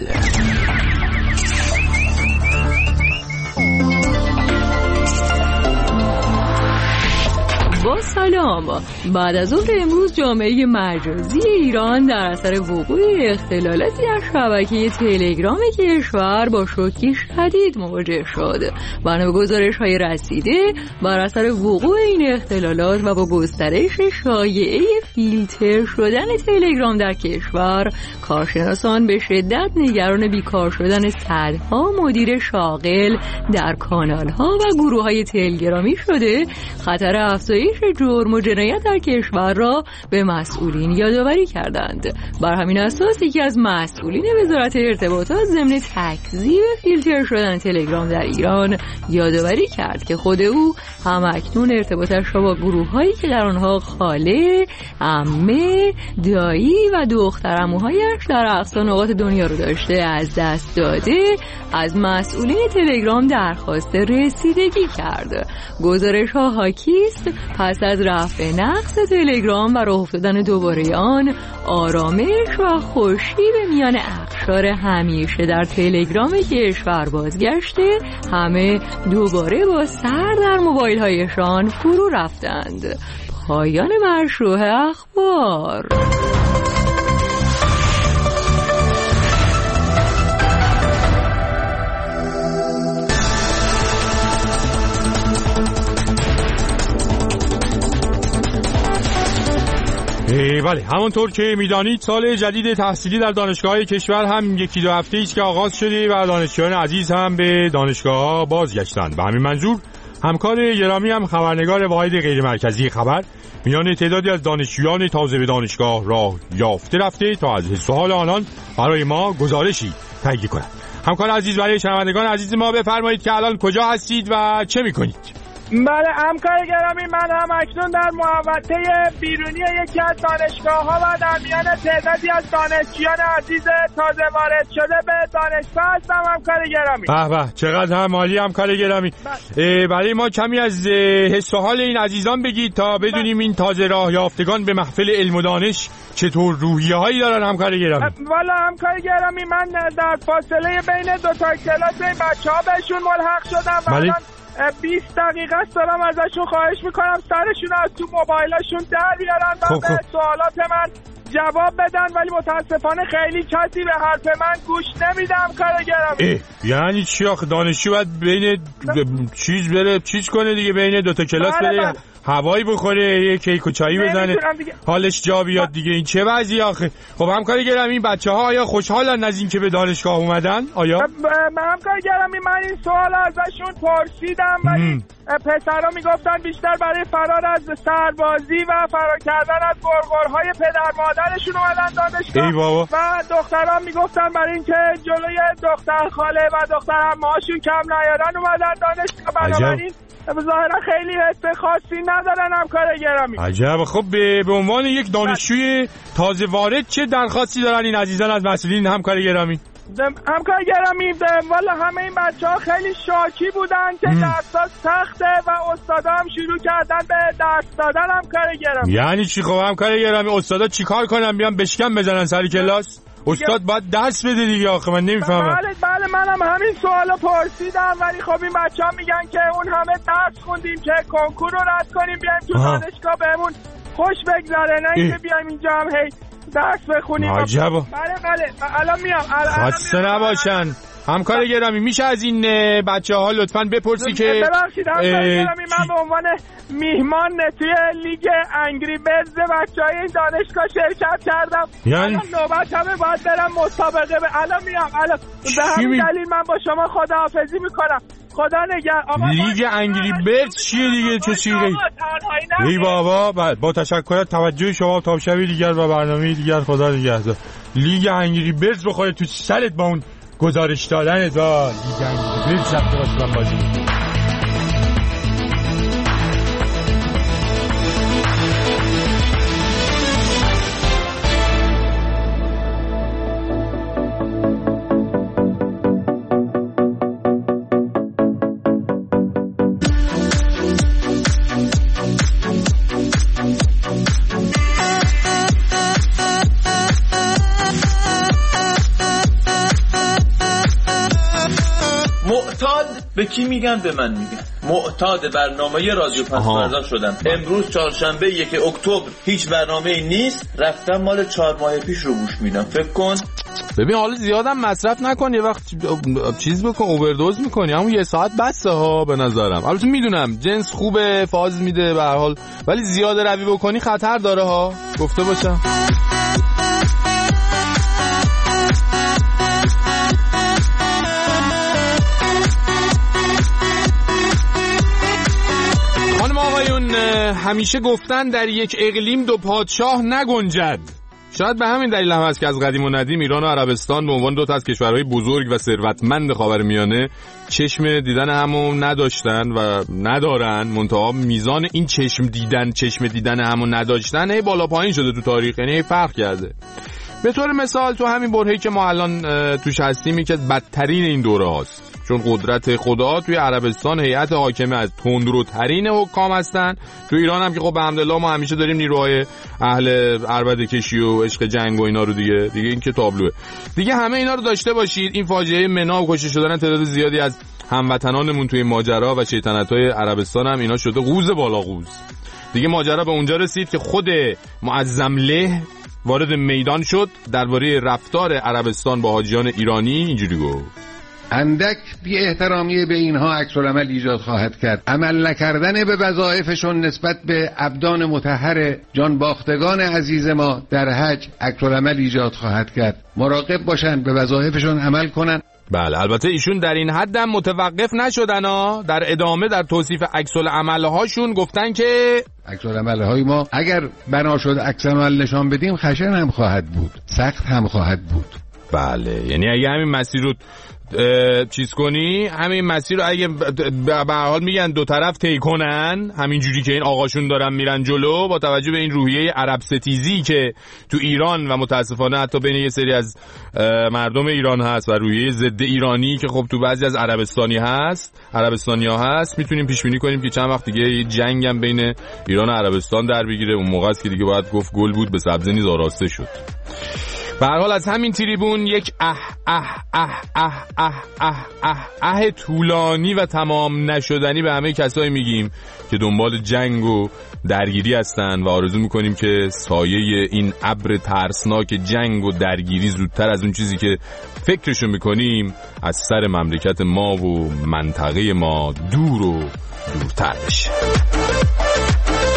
با سلام. بعد از ظهر امروز جامعه مجازی ایران در اثر وقوع اختلالاتی در شبکه تلگرام کشور با شوکی شدید مواجه شد. بنا به گزارش‌های رسیده بر اثر وقوع این اختلالات و با گسترش شایعه فیلتر شدن تلگرام در کشور، کارشناسان به شدت نگران بیکار شدن صدها مدیر شاغل در کانال‌ها و گروه‌های تلگرامی شده خطر افزایش جرم و جنایت در کشور را به مسئولین یادآوری کردند. بر همین اساس یکی از مسئولین وزارت ارتباطات ضمن تکذیب فیلتر شدن تلگرام در ایران یادآوری کرد که خود او همکنون ارتباطش را با گروه‌هایی که در آنها خاله، عمه، دایی و دخترعموهایش در اقصا نقاط دنیا رو داشته از دست داده از مسئولین تلگرام درخواست رسیدگی کرد. گزارش‌ها حاکیست پس از رفع نقص تلگرام و راه افتادن دوباره آن، آرامش و خوشی به میان اقشار همیشه در تلگرام کشور بازگشته، همه دوباره با سر در موبایل هایشان فرو رفتند. پایان مشروع اخبار. بله، همونطور که میدانید سال جدید تحصیلی در دانشگاه‌های کشور هم یکی دو هفته ایست که آغاز شده و دانشجویان عزیز هم به دانشگاه‌ها بازگشتند. به همین منظور همکار گرامی هم خبرنگار واحد غیر مرکزی خبر میان تعدادی از دانشجویان تازه به دانشگاه راه یافته رفته تا از حس و حال آنان برای ما گزارشی تهیه کنند. همکار عزیز، برای شنوندگان عزیز ما بفرمایید که الان کجا هستید و چه می‌کنید؟ بله همکار گرامی، من هم اکنون در محوطه بیرونی یکی از دانشگاه‌ها و در میان تعدادی از دانشجویان عزیز تازه وارد شده به دانشگاه هستم. همکار گرامی، به به، چقدر هم عالی همکار گرامی. برای ما کمی از حس و حال این عزیزان بگید تا بدونیم این تازه راه یافتگان به محفل علم و دانش چطور روحیه‌هایی دارن همکار گرامی. والا همکار گرامی، من در فاصله بین دو تا کلاس این بچه‌ها بهشون ملحق شدم و 20 دقیقه است دارم ازشون خواهش میکنم سرشون از تو موبایلشون در بیارن و به سوالات من جواب بدن، ولی متاسفانه خیلی کسی به حرف من گوش نمیدم کار گرامی. یعنی چی آخه؟ دانشجو باید بین چیز بره چیز کنه دیگه، بین دوتا کلاس بره هوایی بخوره، یه کیک و چایی بزنه، حالش جا بیاد دیگه. این چه وضعی آخه؟ خب همکار گرامی، این بچه‌ها آیا خوشحالن از این که به دانشگاه اومدن؟ آیا همکار گرامی من این سوال ازشون پرسیدم ولی پسرا میگفتن بیشتر برای فرار از سربازی و فرار کردن از غرغرهای پدر مادرشون اومدن دانشگاه. ای بابا. و دخترها میگفتن برای اینکه جلوی دختر خاله و دختر عمه‌هاشون کم نیارن اومدن دانشگاه. بنابراین ظاهرا خیلی حس خاصی ندارن همکار گرامی. عجب. خب به عنوان یک دانشجوی تازه وارد چه درخواستی دارن این عزیزان از مسئولین همکار گرامی؟ همکار گرامی والا همه این بچه‌ها خیلی شاکی بودن که درس‌ها سخته و استادا هم شروع کردن به درس دادن همکار گرامی. یعنی چی؟ خب همکار گرامی استادا چیکار کنن؟ بیان بشکن بزنن سر کلاس؟ استاد باید درس بده دیگه. آخه من نمیفهمم. بله منم همین سوالو پرسیدم ولی خب این بچه‌ها میگن که اون همه درس خوندیم که کنکور رو رد کنیم بیایم تو دانشگاه بهمون خوش بگذره، نه اینکه بیایم اینجا هم هی درس بخونیم. عجب. بله الان میام. خسته نباشن. همکار گرامی میشه از این بچه‌ها لطفاً بپرسی که ببخشید همکار گرامی من به عنوان میهمان توی لیگ انگری برز بچه‌های این دانشگاه شرکت کردم. یعنی نوبت همه باید برم مسابقه. الان میام. به همین دلیل من با شما خداحافظی میکنم. خدا نگهدار. لیگ انگری برز چیه دیگه؟ چه چیزی؟ ای بابا. با تشکر از توجه شما تا شب دیگر و برنامه دیگر. خدا نگهدار. لیگ انگری برز بخوره تو سرت با اون گزارش دادن ازا لیگ انگری برز رفته باشه بازی. به کی میگن؟ به من میگن. معتاد برنامه رادیو پس‌فردا شدم. امروز چهارشنبه 1 اکتبر هیچ برنامه‌ای نیست. رفتم مال 4 ماه پیش رو گوش میدم. فکر کن. ببین حالا زیادم مصرف نکن، یه وقت چیز بکن، اووردوز میکنی. همون 1 ساعت بسه ها به نظرم. البته میدونم جنس خوبه، فاز میده به هر حال، ولی زیاد روی بکنی خطر داره ها، گفته باشم. همیشه گفتن در یک اقلیم 2 پادشاه نگنجد. شاید به همین دلیل هم هست که از قدیم و ندیم ایران و عربستان به عنوان 2 تا از کشورهای بزرگ و ثروتمند خاورمیانه چشم دیدن همون نداشتن و ندارن. منتها میزان این چشم دیدن همون نداشتن بالا پایین شده تو تاریخ، یعنی فرق کرده. به طور مثال تو همین برهه‌ای که ما الان توش هستیم یکی از بدترین این دوره هاست، چون قدرت خدا توی عربستان هیئت حاکمه از تندروترین حکام هستن. تو ایران هم که خب الحمدلله ما همیشه داریم نیروهای اهل عربده کشی و عشق جنگ و اینا رو دیگه این که تابلوه دیگه. همه اینا رو داشته باشید. این فاجعه منا و کشته شدن تعداد زیادی از هموطنانمون توی ماجرا و شیطنت‌های عربستان هم اینا شده قوز بالا قوز دیگه. ماجرا به اونجا رسید که خود معظم له وارد میدان شد درباره رفتار عربستان با حاجیان ایرانی. اینجوری گفت: اندک بی احترامی به اینها عکس‌العمل ایجاد خواهد کرد. عمل نکردن به وظایفشون نسبت به ابدان مطهر جان باختگان عزیز ما در حج عکس‌العمل ایجاد خواهد کرد. مراقب باشن، به وظایفشون عمل کنن. بله البته ایشون در این حد هم متوقف نشدن ها. در ادامه در توصیف عکس‌العمل هاشون گفتن که عکس‌العمل های ما اگر بنا شد عکس‌العمل نشان بدیم خشن هم خواهد بود، سخت هم خواهد بود. بله یعنی اگه همین مسیر رو چیز کنی، همین مسیر رو اگه به هر حال میگن 2 طرف طی کنن همینجوری که این آقاشون دارن میرن جلو، با توجه به این روحیه عرب ستیزی که تو ایران و متاسفانه حتی بین یه سری از مردم ایران هست و روحیه ضد ایرانی که خب تو بعضی از عربستانیا هست، میتونیم پیش بینی کنیم که چند وقت دیگه یه جنگ هم بین ایران و عربستان در بگیره. اون موقع است که دیگه باید گفت گل بود به سبزه نیز آراسته شد. به هر حال از همین تریبون یک طولانی و تمام نشدنی به همه کسایی میگیم که دنبال جنگ و درگیری هستن و آرزو میکنیم که سایه این ابر ترسناک جنگ و درگیری زودتر از اون چیزی که فکرشو میکنیم از سر مملکت ما و منطقه ما دور و دورتر بشه.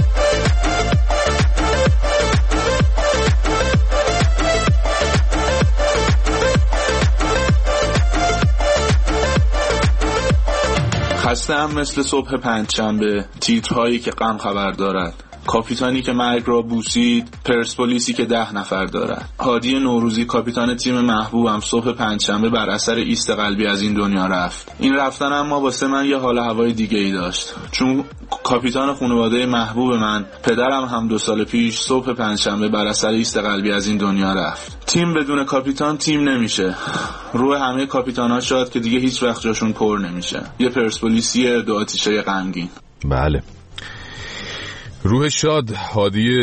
خسته‌ام مثل صبح پنجشنبه، تیترهایی که غم خبر دارد، کاپیتانی که مرگ را بوسید، پرسپولیسی که 10 نفر دارد. هادی نوروزی کاپیتان تیم محبوبم صبح پنجشنبه بر اثر ایست قلبی از این دنیا رفت. این رفتن اما واسه من یه حال هوای دیگه ای داشت، چون کاپیتان خانواده محبوب من، پدرم هم 2 سال پیش صبح پنجشنبه بر اثر ایست قلبی از این دنیا رفت. تیم بدون کاپیتان تیم نمیشه. روح همه کاپیتان‌ها شاد که دیگه هیچ وقت جاشون پر نمیشه. یه پرسپولیسی 2 آتیشه غمگین. بله. روح شاد، هادی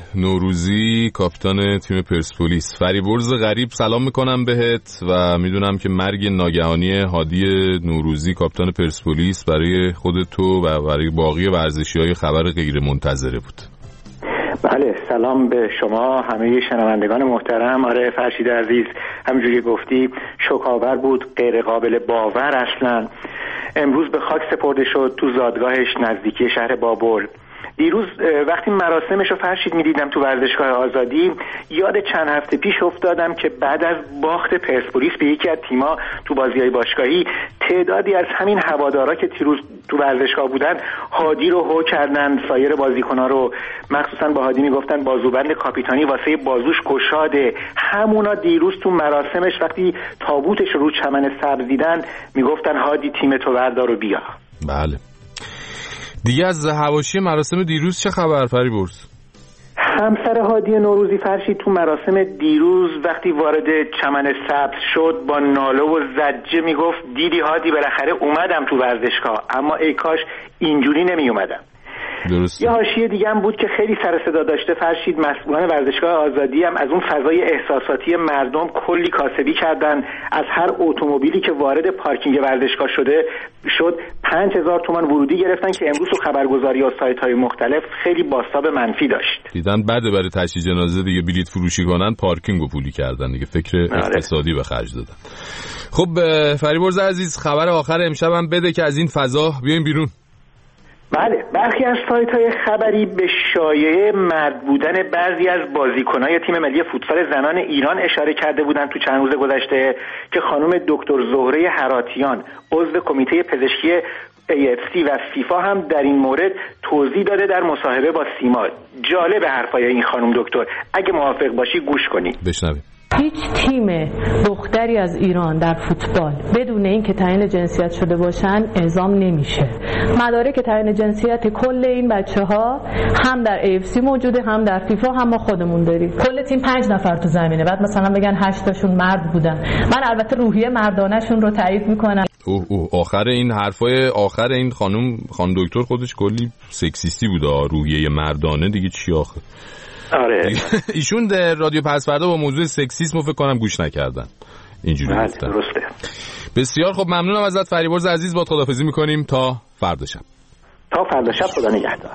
نوروزی کاپیتان تیم پرسپولیس. فریبرز غریب سلام میکنم بهت و میدونم که مرگ ناگهانی هادی نوروزی کاپیتان پرسپولیس برای خود تو و برای باقی ورزشی‌های خبر غیر منتظره بود. بله، سلام به شما همه شنوندگان محترم. آره فرشید عزیز، همونجوری گفتی شوک‌آور بود، غیر قابل باور اصلا. امروز به خاک سپرده شد تو زادگاهش نزدیکی شهر بابل. دیروز وقتی مراسمش رو فرشید میدیدم تو ورزشگاه آزادی، یاد چند هفته پیش افتادم که بعد از باخت پرسپولیس به یکی از تیم‌ها تو بازی‌های باشگاهی، تعدادی از همین هوادارا که دیروز تو ورزشگاه بودن هادی رو هو کردن، سایر بازیکن‌ها رو، مخصوصا با هادی میگفتن بازوبند کاپیتانی واسه بازوش گشاده. همونا دیروز تو مراسمش وقتی تابوتش رو چمن سبز دیدن میگفتن هادی تیم تو بردار و بیا. بله. دیگه از حواشی مراسم دیروز چه خبر فریبرز؟ همسر هادی نوروزی فرشید تو مراسم دیروز وقتی وارد چمن سبز شد با ناله و زجه میگفت دیدی هادی بالاخره اومدم تو ورزشگاه، اما ای کاش اینجوری نمی اومدم. درست. یه حاشیه دیگه هم بود که خیلی سر صدا داشته فرشید، مسئولان ورزشگاه آزادی هم از اون فضای احساساتی مردم کلی کاسبی کردن. از هر اتومبیلی که وارد پارکینگ ورزشگاه شد 5000 تومان ورودی گرفتن که امروز تو خبرگزاری و سایت‌های مختلف خیلی بازتاب منفی داشت. دیدن بده برای تجهیز جنازه دیگه بلیط فروشی کنن، پارکینگو پولی کردن دیگه، فکر اقتصادی به خرج دادن. خب فریبرز عزیز، خبر آخر امشب هم بده که از این فضا بیایم بیرون. بله، برخی از سایت‌های خبری به شایعه مرد بودن بعضی از بازیکن‌های تیم ملی فوتسال زنان ایران اشاره کرده بودند تو چند روز گذشته که خانم دکتر زهره هراتیان، عضو کمیته پزشکی AFC و فیفا هم در این مورد توضیح داده در مصاحبه با سیما. جالب حرفای این خانم دکتر، اگه موافق باشی گوش کنید. بشنوید. هیچ تیم دختری از ایران در فوتبال بدون اینکه تعیین جنسیت شده باشن اعزام نمیشه. مدارک تعیین جنسیت کل این بچه‌ها هم در AFC موجوده، هم در فیفا، هم ما خودمون داریم. کل تیم 5 نفر تو زمینه، بعد مثلا بگن 8 تاشون مرد بودن. من البته روحیه مردانه‌شون رو تایید میکنم. آخر این حرفای آخر این خانم دکتر خودش کلی سکسیستی بود. روحیه مردانه دیگه چی آخه؟ آره. ایشون در رادیو پس‌فردا با موضوع سکسیسم فکر کنم گوش نکردن. اینجوری گفتن. درسته. بسیار خب، ممنونم ازت فریبرز عزیز. با خداحافظی می‌کنیم تا فردا شب. خدا نگهدار.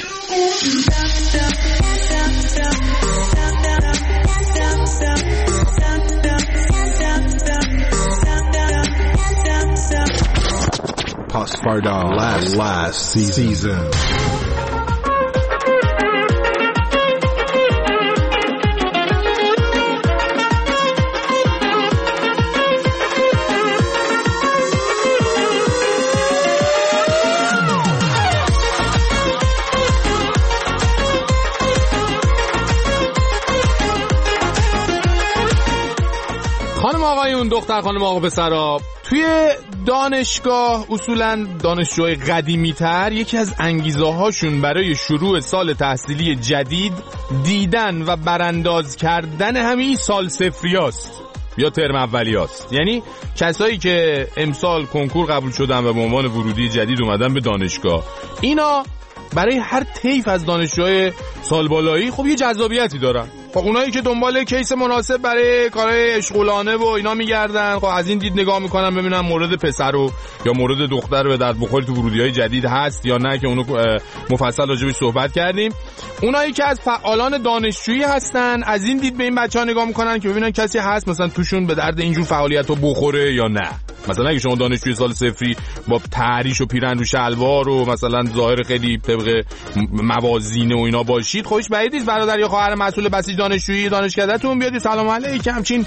Pasfarda last season. خانم آقایون، دختر خانم آقا پسرا، توی دانشگاه اصولاً دانشجوهای قدیمی‌تر یکی از انگیزه‌هاشون برای شروع سال تحصیلی جدید دیدن و برانداز کردن همین سال صفریاست یا ترم اولیاست. یعنی کسایی که امسال کنکور قبول شدن و به عنوان ورودی جدید اومدن به دانشگاه، اینا برای هر طیف از دانشجوهای سال بالایی خب یه جذابیتی دارن. خب اونایی که دنبال کیس مناسب برای کارهای اشغالانه و اینا میگردن، خب از این دید نگاه میکنن ببینن مورد پسر رو یا مورد دختر به درد بخوری تو ورودی‌های جدید هست یا نه، که اونو مفصل راجعش صحبت کردیم. اونایی که از فعالان دانشجویی هستن از این دید به این بچه‌ها نگاه میکنن که ببینن کسی هست مثلا توشون به درد اینجور فعالیت‌ها بخوره یا نه. مثلا اگه شما دانشجوی سال صفری با تحریش و پیرن رو شلوار و مثلا ظاهر خیلی طبق موازین و اینا باشید، خودش بعید نیست برادر یا خواهر مسئول بسیج دانشجویی دانشکده‌تون بیاد سلام علیکم همچین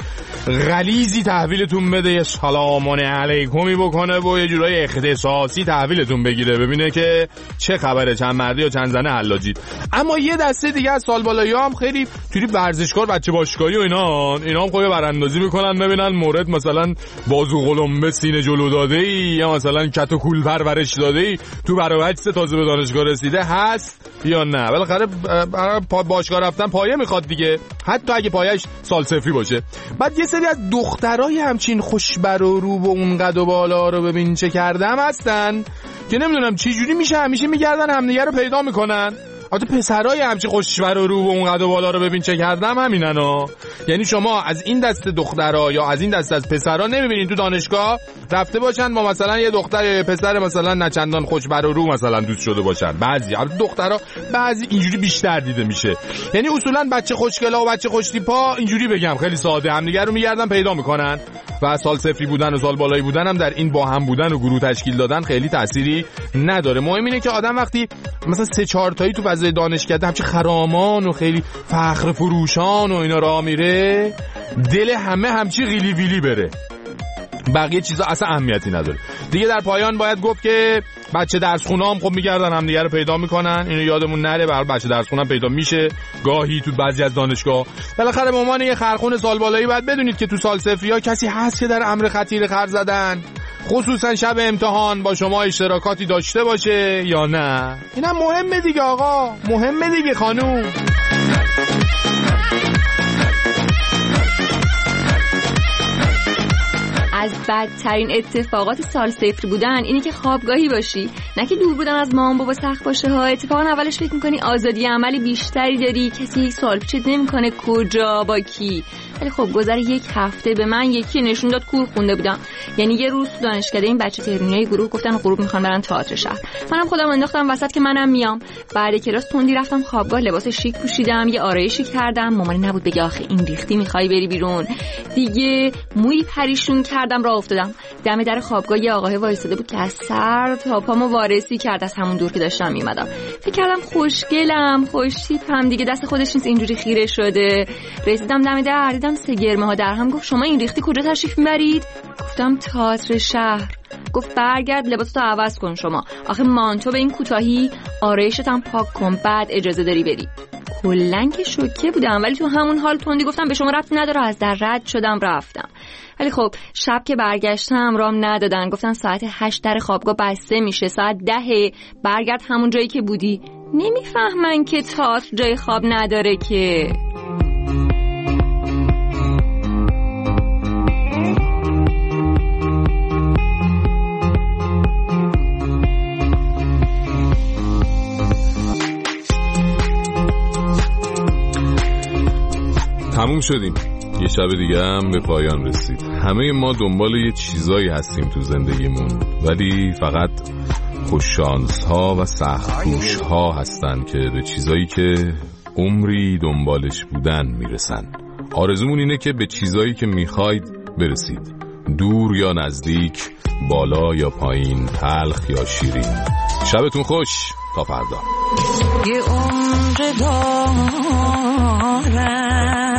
غلیظی تحویلتون بده، یه سلام علیکمی بکنه و یه جورای اختصاصی تحویلتون بگیره، ببینه که چه خبره، چند مردی و چند زنه حلاجی. اما یه دسته دیگه از سالبالایی‌ها هم خیلی توی ورزشکار، بچه باشگاهی و اینا هم خود براندازی میکنن، ببینن مورد مثلا بازو قلمبه سینه جلو داده‌ای یا مثلا کت و کول پرورش داده‌ای تو برابچه تازه به دانشگاه رسیده هست یا نه. بالاخره باشگاه رفتن پایه میخواد دیگه، حتی اگه پایه‌اش سال صفری باشه. بعد یه سری از دخترای همچین خوشبر و رو و اون قد و بالا رو ببین چه کردم هستن که نمیدونم چه جوری میشه همیشه میگردن همدیگه رو پیدا میکنن. البته پسرای همچین خوشبر و رو و اون قد و بالا رو ببین چه کردم همینن ها. یعنی شما از این دسته دخترها یا از این دسته از پسرا نمیبینین تو دانشگاه رفته باشن با مثلا یه دختر یا یه پسر مثلا نچندان خوشبر و رو مثلا دوست شده باشن. بعضی البته دخترها بعضی اینجوری بیشتر دیده میشه. یعنی اصولا بچه خوشگلا و بچه خوشتیپا اینجوری بگم خیلی ساده همدیگه رو میگردن پیدا میکنن و سال صفری بودن و سال بالایی بودن هم در این با هم بودن و گروه تشکیل دادن خیلی تأثیری نداره. مهم اینه که آدم وقتی مثلا 3-4 تایی تو فضای دانشکده همچین خرامان و خیلی فخر فروشان و اینا راه میره، دل همه همچی غیلی ویلی بره، بقیه چیزا اصلا اهمیتی نداره دیگه. در پایان باید گفت که بچه درس خونه هم خب میگردن همدیگه رو پیدا میکنن، اینو یادمون نره. برای بچه درس خونه هم پیدا میشه گاهی تو بعضی از دانشگاه. بالاخره به عنوان یه خرخون سال بالایی باید بدونید که تو سال صفری ها کسی هست که در امر خطیر خر زدن، خصوصا شب امتحان با شما اشتراکاتی داشته باشه یا نه. اینم مهمه دیگه آقا، مهمه دیگه خانوم. از بدترین اتفاقات سال صفر بودن اینه که خوابگاهی باشی، نه که دور بودن از مامان بابا سخت باشه ها. اتفاقا اولش فکر میکنی آزادی عملی بیشتری داری، کسی یک سوال پیچت نمیکنه کجا با کی. ولی خب گذر یک هفته به من یکی نشون داد کور خونده بودم. یعنی یه روز تو دانشکده این بچه تهرانیای گروه گفتن غروب میخوان برن تئاتر شهر، منم خودم انداختم وسط که منم میام. بعد کلاس تندی رفتم خوابگاه، لباس شیک پوشیدم، یه آرایشی کردم. مامانی نبود بگه آخه این ریختی میخوای بری بیرون دیگه. موی پریشون کردم راه افتادم. دم در خوابگاه یه آقای وایساده بود که از سر تا پامو وارسی کرد از همون دور که داشتم میومدم. فکر کردم خوشگلم خوشتیپم دیگه، دست خودش نیست اینجوری خیره شده. رسیدم دم در دیدم 3 گرمه ها در هم. گفت شما این ریختی کجا تشریف میبرید؟ گفتم تئاتر شهر. گفت برگرد لباساتو عوض کن شما، آخه مانتو به این کوتاهی، آرایشت هم پاک کن بعد اجازه داری بری. کلاً که شوکه بودم، ولی تو همون حال تندی گفتم به شما ربطی نداره، از در رد شدم رفتم. ولی خب شب که برگشتم رام ندادن، گفتن ساعت 8 در خوابگاه بسته میشه، ساعت 10 برگرد همون جایی که بودی. نمیفهمن که تئاتر جای خواب نداره که. تموم شدیم. یه شب دیگه هم به پایان رسید. همه ما دنبال یه چیزایی هستیم تو زندگیمون، ولی فقط خوششانس ها و سخت کوش ها هستن که به چیزایی که عمری دنبالش بودن میرسن. آرزومون اینه که به چیزایی که میخواید برسید، دور یا نزدیک، بالا یا پایین، تلخ یا شیرین. شبتون خوش، تا فردا. یه عمر دارم